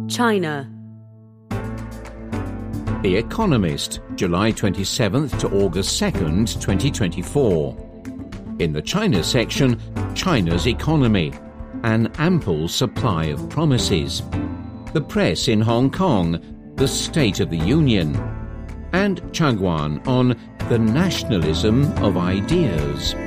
China. The Economist, July 27th to August 2nd, 2024. In the China section, China's economy, an ample supply of promises. The press in Hong Kong, the State of the Union. And Changwan on the nationalism of ideas.